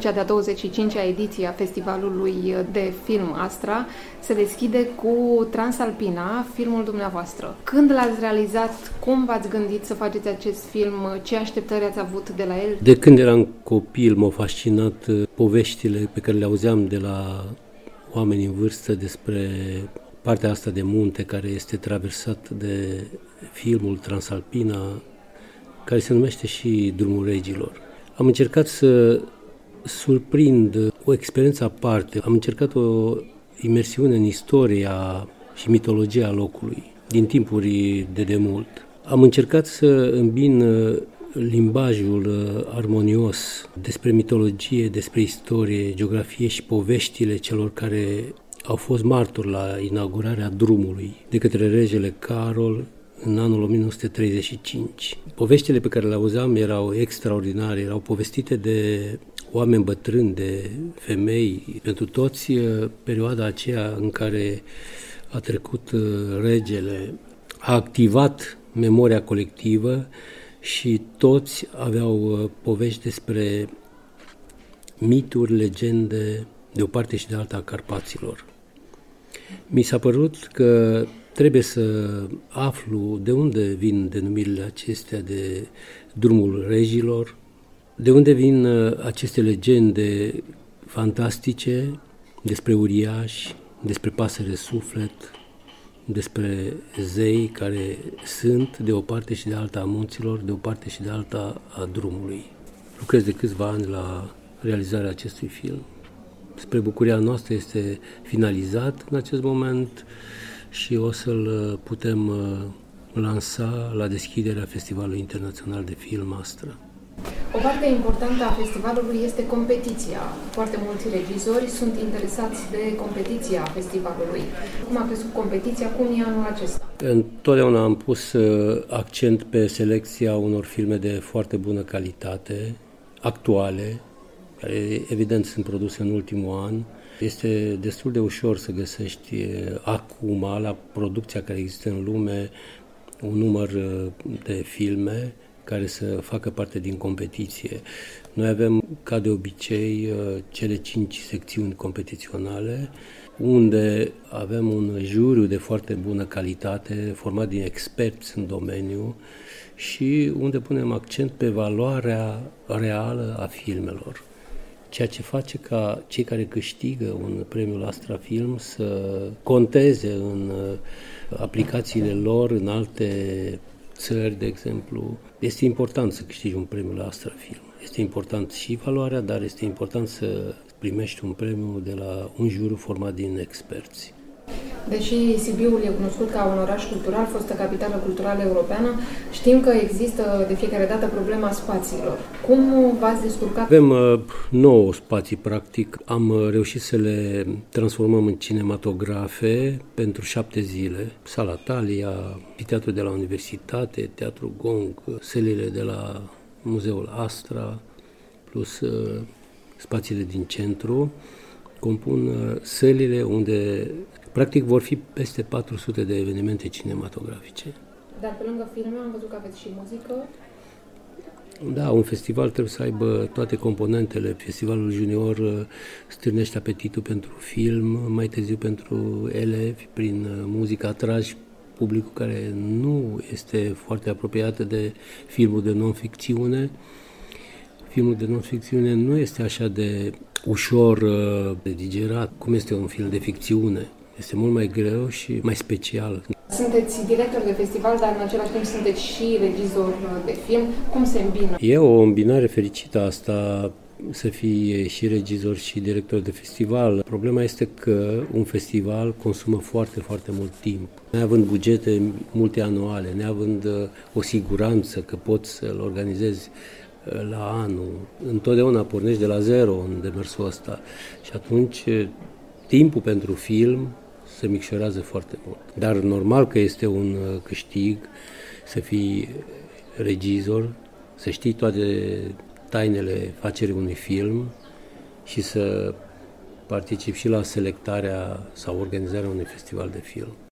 cea de-a 25-a ediție a Festivalului de Film Astra se deschide cu Transalpina, filmul dumneavoastră. Când l-ați realizat? Cum v-ați gândit să faceți acest film? Ce așteptări ați avut de la el? De când eram copil m-au fascinat poveștile pe care le auzeam de la oameni în vârstă despre partea asta de munte care este traversat de filmul Transalpina, care se numește și Drumul Regilor. Am încercat să surprind o experiență aparte, am încercat o imersiune în istoria și mitologia locului, din timpuri de demult. Am încercat să îmbin limbajul armonios despre mitologie, despre istorie, geografie și poveștile celor care au fost martori la inaugurarea drumului de către regele Carol în anul 1935. Poveștile pe care le auzeam erau extraordinare, erau povestite de oameni bătrâni, de femei, pentru toți perioada aceea în care a trecut regele, a activat memoria colectivă și toți aveau povești despre mituri, legende, de o parte și de alta a Carpaților. Mi s-a părut că trebuie să aflu de unde vin denumirile acestea de Drumul Regilor, de unde vin aceste legende fantastice despre uriași, despre pasăre suflet, despre zei care sunt de o parte și de alta a munților, de o parte și de alta a drumului. Lucrez de câțiva ani la realizarea acestui film. Spre bucuria noastră este finalizat în acest moment și o să-l putem lansa la deschiderea Festivalului Internațional de Film Astra. O parte importantă a festivalului este competiția. Foarte mulți regizori sunt interesați de competiția festivalului. Cum a crescut competiția? Cum e anul acesta? Întotdeauna am pus accent pe selecția unor filme de foarte bună calitate, actuale, care evident sunt produse în ultimul an. Este destul de ușor să găsești acum, la producția care există în lume, un număr de filme care să facă parte din competiție. Noi avem, ca de obicei, cele 5 secțiuni competiționale, unde avem un juriu de foarte bună calitate, format din experți în domeniu și unde punem accent pe valoarea reală a filmelor. Ceea ce face ca cei care câștigă un premiu Astra Film să conteze în aplicațiile lor în alte țări, de exemplu. Este important să câștigi un premiu Astra Film. Este important și valoarea, dar este important să primești un premiu de la un juriu format din experți. Deși Sibiul e cunoscut ca un oraș cultural, fostă capitală culturală europeană, știm că există de fiecare dată problema spațiilor. Cum v-ați descurcat? Avem 9 spații, practic. Am reușit să le transformăm în cinematografe pentru 7 zile. Sala Thalia, Teatrul de la Universitate, Teatrul Gong, sălile de la Muzeul Astra, plus spațiile din centru, compun sălile unde practic vor fi peste 400 de evenimente cinematografice. Dar pe lângă filme am văzut că aveți și muzică. Da, un festival trebuie să aibă toate componentele. Festivalul Junior stârnește apetitul pentru film, mai târziu pentru elevi, prin muzică atragi publicul care nu este foarte apropiat de filmul de non-ficțiune. Filmul de non-ficțiune nu este așa de ușor de digerat cum este un film de ficțiune. Este mult mai greu și mai special. Sunteți director de festival, dar în același timp sunteți și regizor de film. Cum se îmbină? E o îmbinare fericită asta, să fii și regizor și director de festival. Problema este că un festival consumă foarte, foarte mult timp. Neavând bugete multianuale, neavând o siguranță că poți să-l organizezi la anul, întotdeauna pornești de la zero în demersul ăsta. Și atunci timpul pentru film se micșorează foarte mult. Dar normal că este un câștig să fii regizor, să știi toate tainele facerii unui film și să participi și la selectarea sau organizarea unui festival de film.